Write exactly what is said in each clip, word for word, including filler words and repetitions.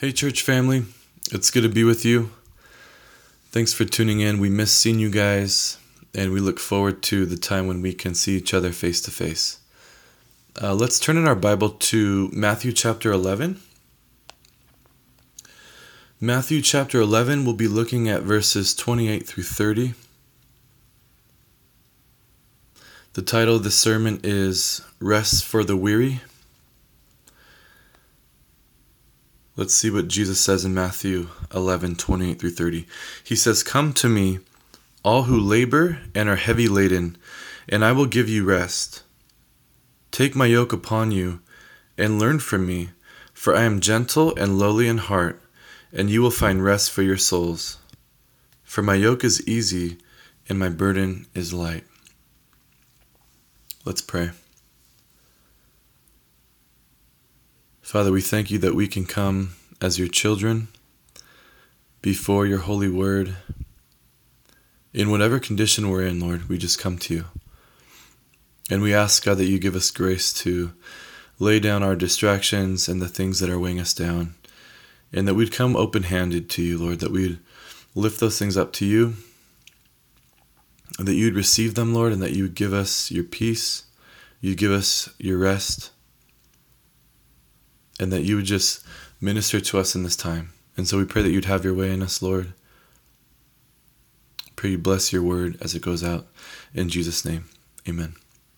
Hey, church family. It's good to be with you. Thanks for tuning in. We miss seeing you guys, and we look forward to the time when we can see each other face to face. Uh, let's turn in our Bible to Matthew chapter eleven. Matthew chapter eleven, we'll be looking at verses twenty-eight through thirty. The title of the sermon is Rest for the Weary. Let's see what Jesus says in Matthew eleven, twenty-eight through thirty. He says, "Come to me, all who labor and are heavy laden, and I will give you rest. Take my yoke upon you and learn from me, for I am gentle and lowly in heart, and you will find rest for your souls. For my yoke is easy and my burden is light." Let's pray. Father, we thank you that we can come as your children before your holy word. In whatever condition we're in, Lord, we just come to you. And we ask, God, that you give us grace to lay down our distractions and the things that are weighing us down, and that we'd come open-handed to you, Lord, that we'd lift those things up to you, and that you'd receive them, Lord, and that you would give us your peace, you'd give us your rest, and that you would just minister to us in this time. And so we pray that you'd have your way in us, Lord. Pray you bless your word as it goes out. In Jesus' name, amen.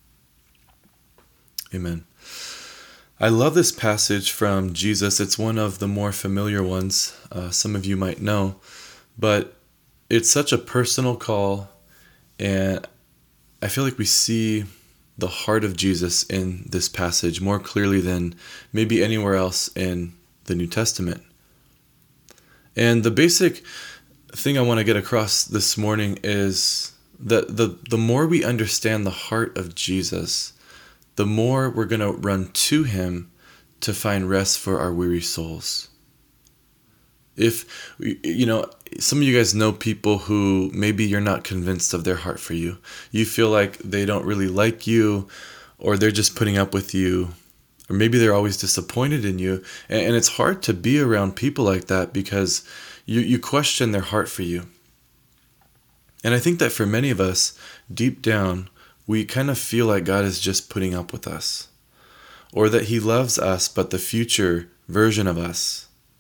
Amen. I love this passage from Jesus. It's one of the more familiar ones. Uh, some of you might know. But it's such a personal call. And I feel like we see the heart of Jesus in this passage more clearly than maybe anywhere else in the New Testament. And the basic thing I want to get across this morning is that the, the more we understand the heart of Jesus, the more we're going to run to him to find rest for our weary souls. If, you know, some of you guys know people who maybe you're not convinced of their heart for you. You feel like they don't really like you, or they're just putting up with you, or maybe they're always disappointed in you. And it's hard to be around people like that because you, you question their heart for you. And I think that for many of us, deep down, we kind of feel like God is just putting up with us, or that he loves us, but the future version of us.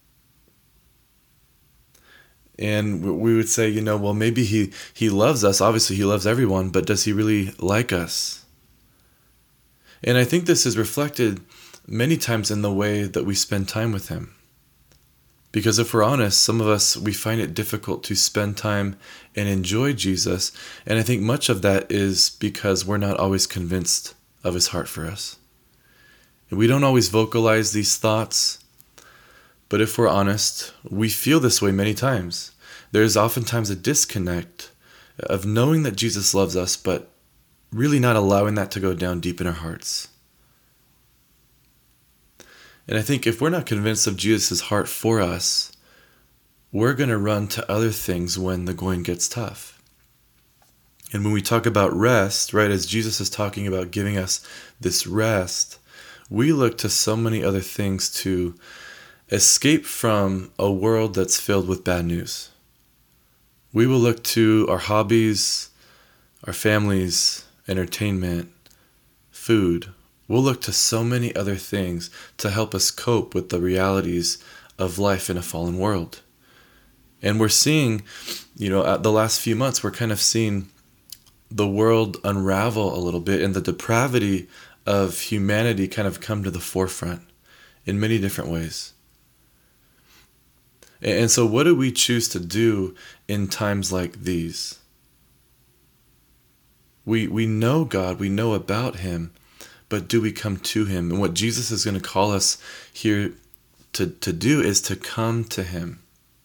And we would say, you know, well, maybe he, he loves us. Obviously, he loves everyone, but does he really like us? And I think this is reflected many times in the way that we spend time with him. Because if we're honest, some of us, we find it difficult to spend time and enjoy Jesus. And I think much of that is because we're not always convinced of his heart for us. And we don't always vocalize these thoughts. But if we're honest, we feel this way many times. There's oftentimes a disconnect of knowing that Jesus loves us, but really not allowing that to go down deep in our hearts. And I think if we're not convinced of Jesus' heart for us, we're going to run to other things when the going gets tough. And when we talk about rest, right, as Jesus is talking about giving us this rest, we look to so many other things to escape from a world that's filled with bad news. We will look to our hobbies, our families, entertainment, food. We'll look to so many other things to help us cope with the realities of life in a fallen world. And we're seeing, you know, at the last few months, we're kind of seeing the world unravel a little bit, and the depravity of humanity kind of come to the forefront in many different ways. And so what do we choose to do in times like these? We we know God, we know about him, but do we come to him? And what Jesus is going to call us here to, to do is to come to him.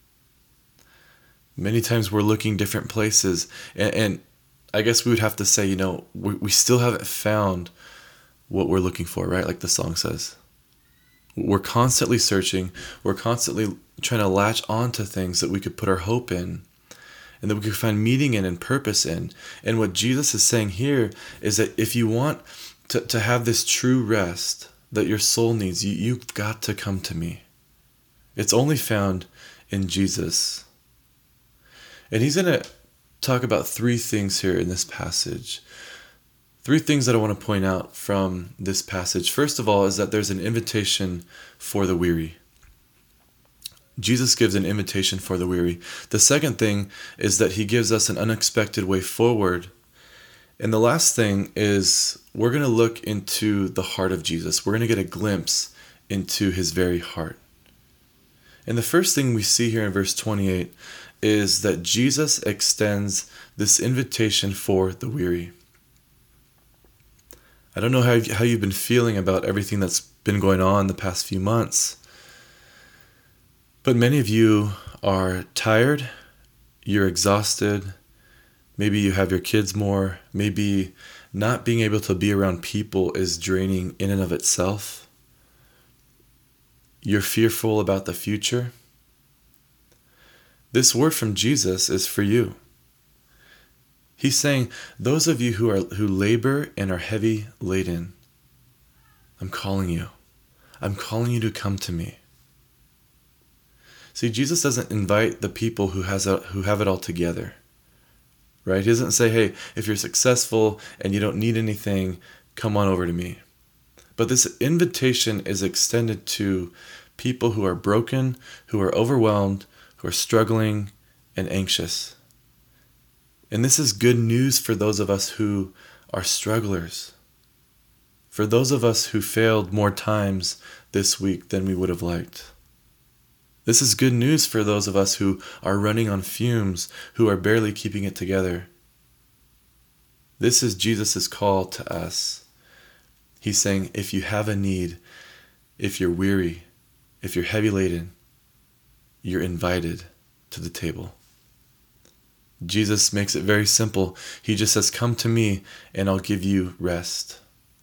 Many times we're looking different places, and, and I guess we would have to say, you know, we, we still haven't found what we're looking for, right? Like the song says. We're constantly searching. We're constantly trying to latch on to things that we could put our hope in, and that we could find meaning in and purpose in. And what Jesus is saying here is that if you want to, to have this true rest that your soul needs, you, you've got to come to me. It's only found in Jesus. And he's going to talk about three things here in this passage. Three things that I want to point out from this passage. First of all is that there's an invitation for the weary. Jesus gives an invitation for the weary. The second thing is that he gives us an unexpected way forward. And the last thing is we're going to look into the heart of Jesus. We're going to get a glimpse into his very heart. And the first thing we see here in verse twenty-eight is that Jesus extends this invitation for the weary. I don't know how, how you've been feeling about everything that's been going on the past few months, but many of you are tired, you're exhausted, maybe you have your kids more, maybe not being able to be around people is draining in and of itself. You're fearful about the future. This word from Jesus is for you. He's saying, those of you who are who labor and are heavy laden, I'm calling you. I'm calling you to come to me. See, Jesus doesn't invite the people who has a, who have it all together. Right? He doesn't say, hey, if you're successful and you don't need anything, come on over to me. But this invitation is extended to people who are broken, who are overwhelmed, who are struggling and anxious. And this is good news for those of us who are strugglers. For those of us who failed more times this week than we would have liked. This is good news for those of us who are running on fumes, who are barely keeping it together. This is Jesus' call to us. He's saying, if you have a need, if you're weary, if you're heavy laden, you're invited to the table. Jesus makes it very simple. He just says, come to me and I'll give you rest.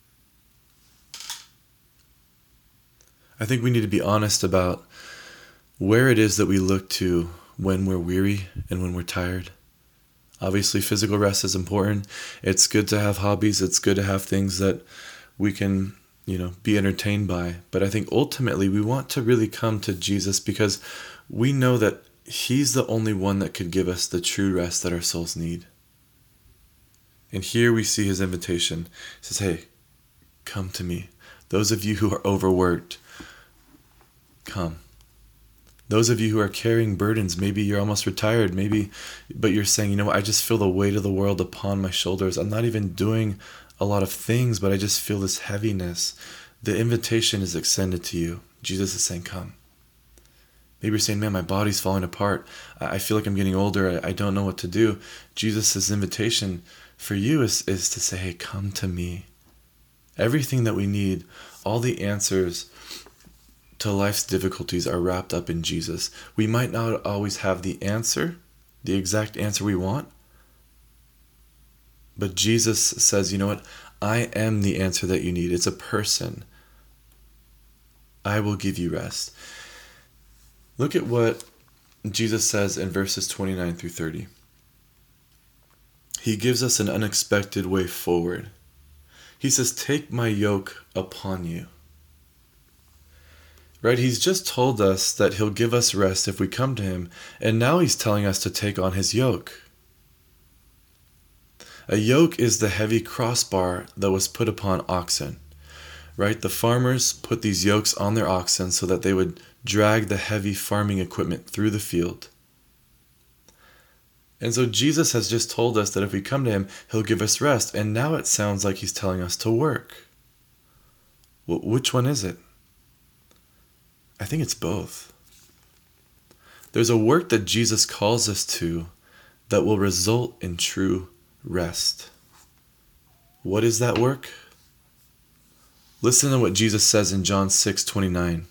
I think we need to be honest about where it is that we look to when we're weary and when we're tired. Obviously, physical rest is important. It's good to have hobbies. It's good to have things that we can, you know, be entertained by. But I think ultimately we want to really come to Jesus because we know that he's the only one that could give us the true rest that our souls need. And here we see his invitation. He says, hey, come to me. Those of you who are overworked, come. Those of you who are carrying burdens, maybe you're almost retired, maybe, but you're saying, you know what, I just feel the weight of the world upon my shoulders. I'm not even doing a lot of things, but I just feel this heaviness. The invitation is extended to you. Jesus is saying, come. Maybe you're saying, man, my body's falling apart. I feel like I'm getting older. I don't know what to do. Jesus' invitation for you is, is to say, hey, come to me. Everything that we need, all the answers to life's difficulties are wrapped up in Jesus. We might not always have the answer, the exact answer we want, but Jesus says, you know what? I am the answer that you need. It's a person. I will give you rest. Look at what Jesus says in verses twenty-nine through thirty. He gives us an unexpected way forward. He says, take my yoke upon you. Right? He's just told us that he'll give us rest if we come to him, and now he's telling us to take on his yoke. A yoke is the heavy crossbar that was put upon oxen. Right? The farmers put these yokes on their oxen so that they would drag the heavy farming equipment through the field. And so Jesus has just told us that if we come to him, he'll give us rest. And now it sounds like he's telling us to work. Well, which one is it? I think it's both. There's a work that Jesus calls us to that will result in true rest. What is that work? Listen to what Jesus says in John six twenty-nine.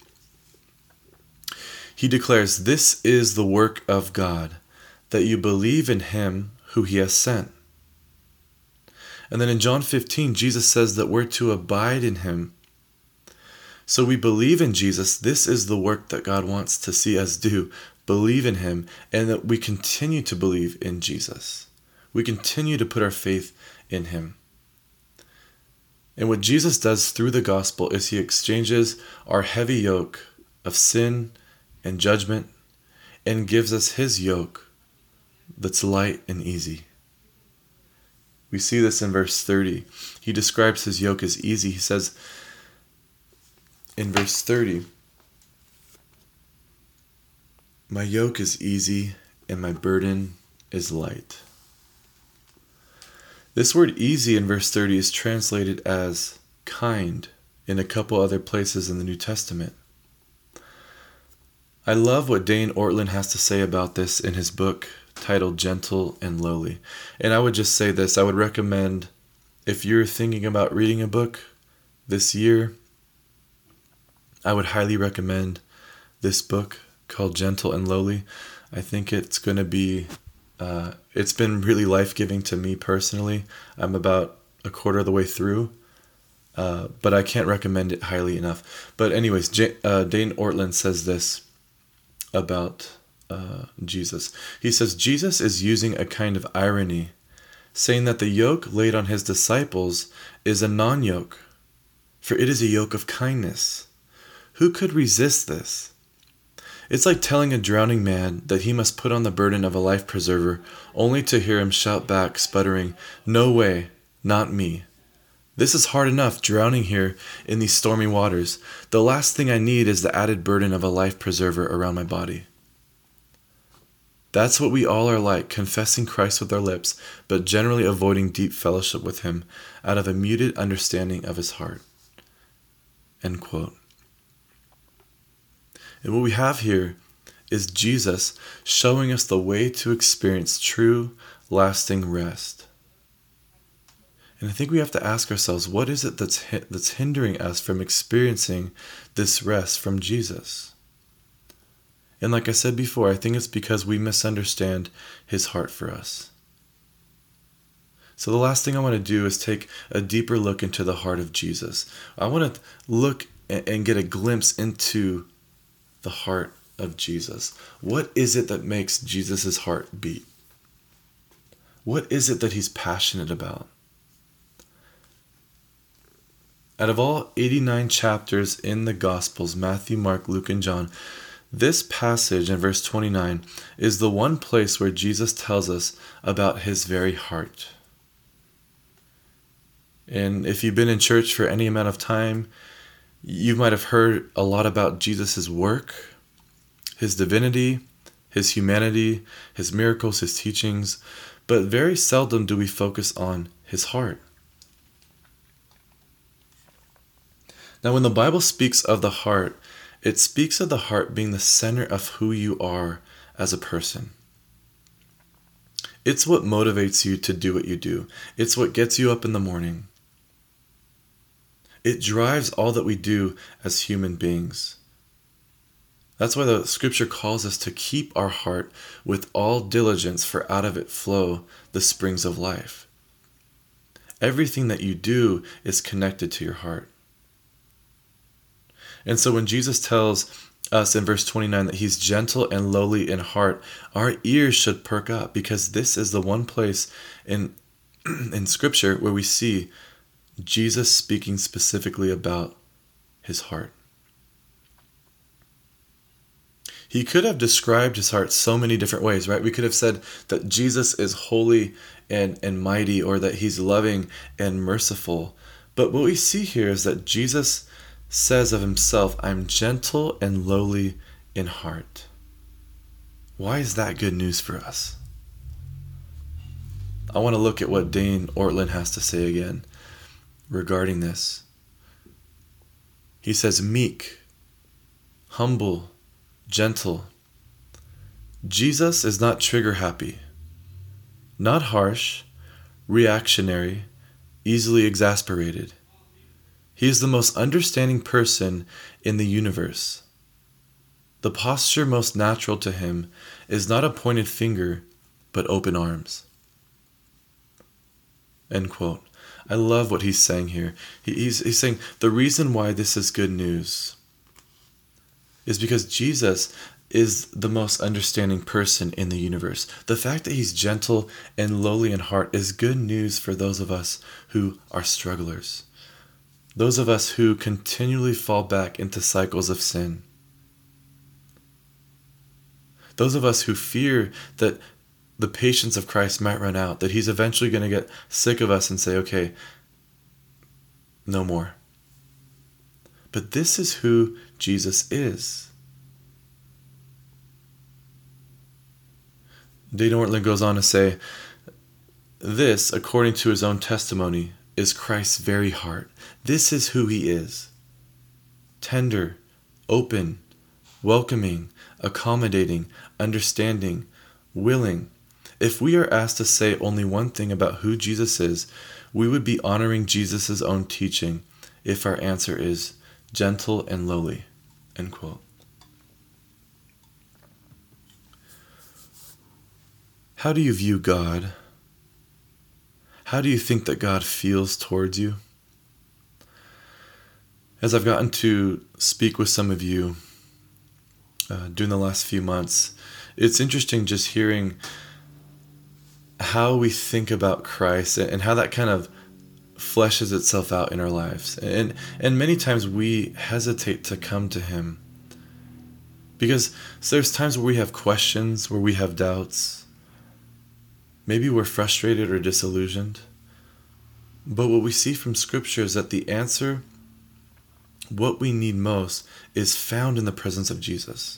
He declares, this is the work of God, that you believe in him who he has sent. And then in John fifteen, Jesus says that we're to abide in him. So we believe in Jesus. This is the work that God wants to see us do. Believe in him, and that we continue to believe in Jesus. We continue to put our faith in him. And what Jesus does through the gospel is he exchanges our heavy yoke of sin and judgment, and gives us his yoke that's light and easy. We see this in verse thirty. He describes his yoke as easy. He says in verse thirty, "My yoke is easy and my burden is light." This word easy in verse thirty is translated as kind in a couple other places in the New Testament. I love what Dane Ortlund has to say about this in his book titled Gentle and Lowly. And I would just say this, I would recommend, if you're thinking about reading a book this year, I would highly recommend this book called Gentle and Lowly. I think it's going to be, uh, it's been really life-giving to me personally. I'm about a quarter of the way through, uh, but I can't recommend it highly enough. But anyways, J- uh, Dane Ortlund says this about uh, Jesus. He says, Jesus is using a kind of irony, saying that the yoke laid on his disciples is a non-yoke, for it is a yoke of kindness. Who could resist this? It's like telling a drowning man that he must put on the burden of a life preserver, only to hear him shout back, sputtering, "No way, not me. This is hard enough, drowning here in these stormy waters. The last thing I need is the added burden of a life preserver around my body." That's what we all are like, confessing Christ with our lips, but generally avoiding deep fellowship with him out of a muted understanding of his heart. End quote. And what we have here is Jesus showing us the way to experience true, lasting rest. And I think we have to ask ourselves, what is it that's that's hindering us from experiencing this rest from Jesus? And like I said before, I think it's because we misunderstand his heart for us. So the last thing I want to do is take a deeper look into the heart of Jesus. I want to look and get a glimpse into the heart of Jesus. What is it that makes Jesus' heart beat? What is it that he's passionate about? Out of all eighty-nine chapters in the Gospels, Matthew, Mark, Luke, and John, this passage in verse twenty-nine is the one place where Jesus tells us about his very heart. And if you've been in church for any amount of time, you might have heard a lot about Jesus' work, his divinity, his humanity, his miracles, his teachings, but very seldom do we focus on his heart. Now, when the Bible speaks of the heart, it speaks of the heart being the center of who you are as a person. It's what motivates you to do what you do. It's what gets you up in the morning. It drives all that we do as human beings. That's why the scripture calls us to keep our heart with all diligence, for out of it flow the springs of life. Everything that you do is connected to your heart. And so when Jesus tells us in verse twenty-nine that he's gentle and lowly in heart, our ears should perk up, because this is the one place in, in scripture where we see Jesus speaking specifically about his heart. He could have described his heart so many different ways, right? We could have said that Jesus is holy and, and mighty, or that he's loving and merciful. But what we see here is that Jesus says of himself, "I'm gentle and lowly in heart." Why is that good news for us? I want to look at what Dane Ortlund has to say again regarding this. He says, meek, humble, gentle. Jesus is not trigger happy, not harsh, reactionary, easily exasperated. He is the most understanding person in the universe. The posture most natural to him is not a pointed finger, but open arms. End quote. I love what he's saying here. He, he's, he's saying the reason why this is good news is because Jesus is the most understanding person in the universe. The fact that he's gentle and lowly in heart is good news for those of us who are strugglers. Those of us who continually fall back into cycles of sin. Those of us who fear that the patience of Christ might run out, that he's eventually going to get sick of us and say, okay, no more. But this is who Jesus is. Dana Ortlund goes on to say, this, according to his own testimony, is Christ's very heart. This is who he is. Tender, open, welcoming, accommodating, understanding, willing. If we are asked to say only one thing about who Jesus is, we would be honoring Jesus' own teaching if our answer is gentle and lowly. End quote. How do you view God? How do you think that God feels towards you? As I've gotten to speak with some of you uh, during the last few months, it's interesting just hearing how we think about Christ and how that kind of fleshes itself out in our lives. And and many times we hesitate to come to him because there's times where we have questions, where we have doubts. Maybe we're frustrated or disillusioned. But what we see from Scripture is that the answer, what we need most, is found in the presence of Jesus.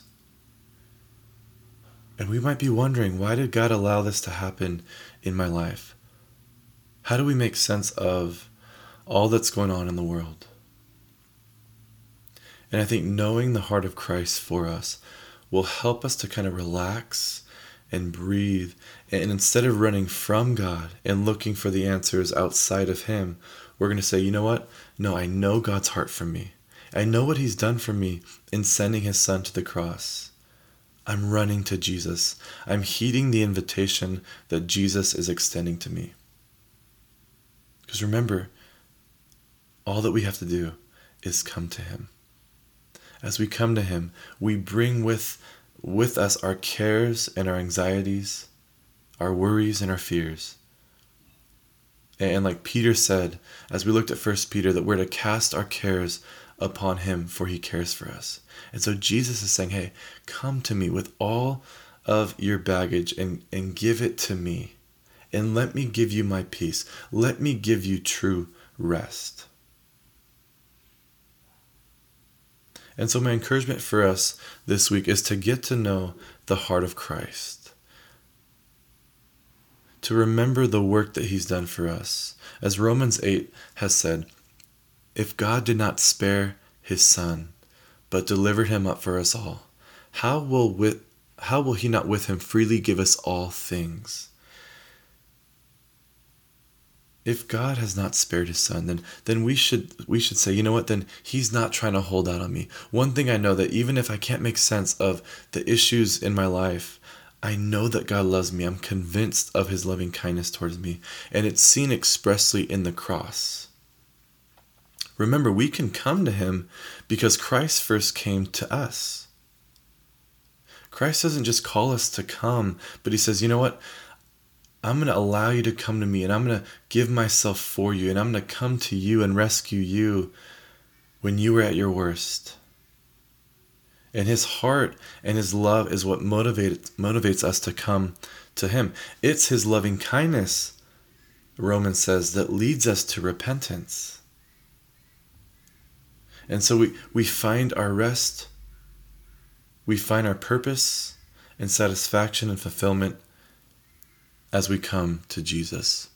And we might be wondering, why did God allow this to happen in my life? How do we make sense of all that's going on in the world? And I think knowing the heart of Christ for us will help us to kind of relax and breathe. And instead of running from God and looking for the answers outside of him, we're going to say, you know what? No, I know God's heart for me. I know what he's done for me in sending his son to the cross. I'm running to Jesus. I'm heeding the invitation that Jesus is extending to me. Because remember, all that we have to do is come to him. As we come to him, we bring with, with us our cares and our anxieties, our worries and our fears. And like Peter said, as we looked at First Peter, that we're to cast our cares upon him, for he cares for us. And so Jesus is saying, hey, come to me with all of your baggage and, and give it to me. And let me give you my peace. Let me give you true rest. And so my encouragement for us this week is to get to know the heart of Christ. To remember the work that he's done for us. As Romans eight has said, if God did not spare his son, but delivered him up for us all, how will with how will he not with him freely give us all things? If God has not spared his son, then then we should we should say, you know what, then he's not trying to hold out on me. One thing I know, that even if I can't make sense of the issues in my life, I know that God loves me. I'm convinced of his loving kindness towards me. And it's seen expressly in the cross. Remember, we can come to him because Christ first came to us. Christ doesn't just call us to come, but he says, you know what? I'm going to allow you to come to me, and I'm going to give myself for you, and I'm going to come to you and rescue you when you were at your worst. And his heart and his love is what motivates motivates us to come to him. It's his loving kindness, Romans says, that leads us to repentance. And so we, we find our rest, we find our purpose and satisfaction and fulfillment as we come to Jesus.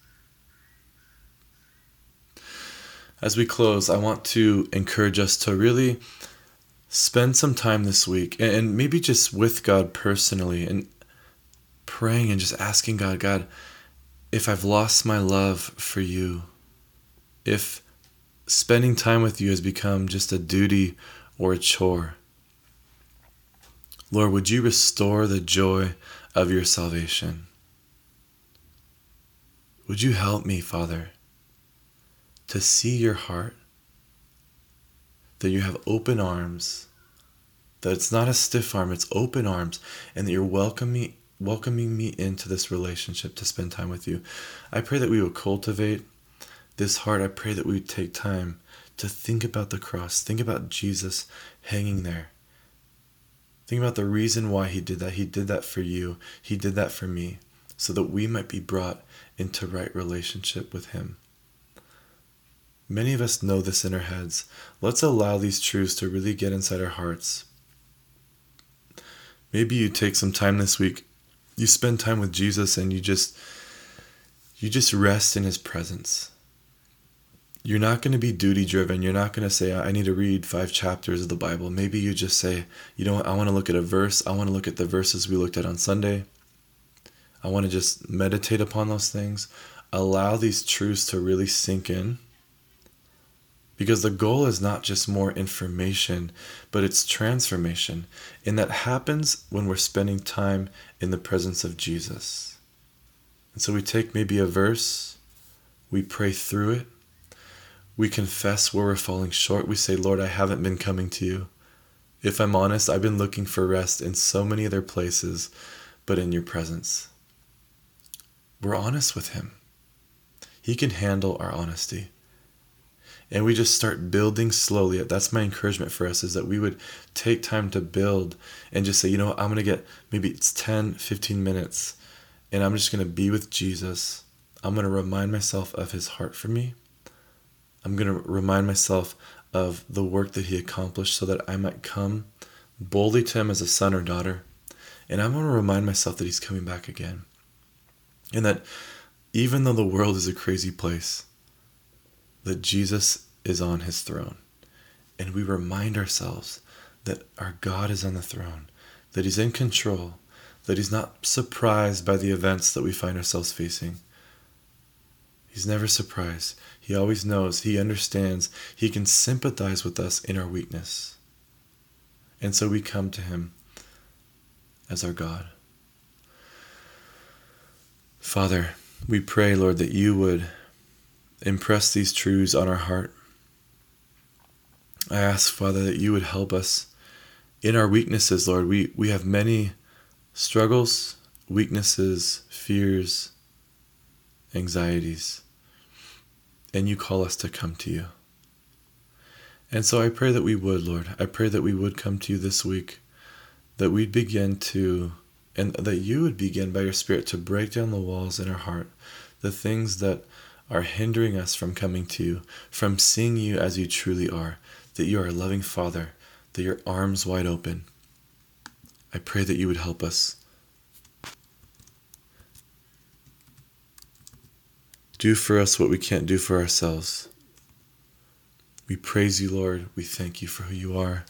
As we close, I want to encourage us to really spend some time this week, and maybe just with God personally, and praying and just asking God, God, if I've lost my love for you, if spending time with you has become just a duty or a chore, Lord, would you restore the joy of your salvation? Would you help me, Father, to see your heart, that you have open arms, that it's not a stiff arm, it's open arms, and that you're welcoming, welcoming me into this relationship to spend time with you. I pray that we will cultivate this heart. I pray that we would take time to think about the cross, think about Jesus hanging there, Think about the reason why he did that. He did that for you. He did that for me, so that we might be brought into right relationship with him. Many of us know this in our heads. Let's allow these truths to really get inside our hearts. Maybe you take some time this week, you spend time with Jesus, and you just you just rest in his presence. You're not going to be duty driven. You're not going to say, I need to read five chapters of the Bible. Maybe you just say, you know what, I want to look at a verse. I want to look at the verses we looked at on Sunday. I want to just meditate upon those things. Allow these truths to really sink in. Because the goal is not just more information, but it's transformation. And that happens when we're spending time in the presence of Jesus. And so we take maybe a verse, we pray through it, we confess where we're falling short. We say, Lord, I haven't been coming to you. If I'm honest, I've been looking for rest in so many other places, but in your presence. We're honest with him. He can handle our honesty. And we just start building slowly. That's my encouragement for us, is that we would take time to build and just say, you know what, I'm going to get, maybe it's ten, fifteen minutes, and I'm just going to be with Jesus. I'm going to remind myself of his heart for me. I'm going to remind myself of the work that he accomplished so that I might come boldly to him as a son or daughter. And I'm going to remind myself that he's coming back again. And that even though the world is a crazy place, that Jesus is on his throne. And we remind ourselves that our God is on the throne, that he's in control, that he's not surprised by the events that we find ourselves facing. He's never surprised. He always knows. He understands. He can sympathize with us in our weakness. And so we come to him as our God. Father, we pray, Lord, that you would impress these truths on our heart. I ask, Father, that you would help us in our weaknesses, Lord. We, we have many struggles, weaknesses, fears, anxieties, and you call us to come to you. And so I pray that we would, Lord. I pray that we would come to you this week, that we'd begin to, and that you would begin by your Spirit to break down the walls in our heart, the things that are hindering us from coming to you, from seeing you as you truly are, that you are a loving Father, that your arms wide open. I pray that you would help us. Do for us what we can't do for ourselves. We praise you, Lord. We thank you for who you are.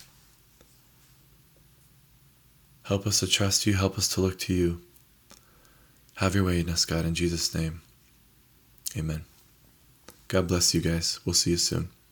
Help us to trust you. Help us to look to you. Have your way in us, God, in Jesus' name. Amen. God bless you guys. We'll see you soon.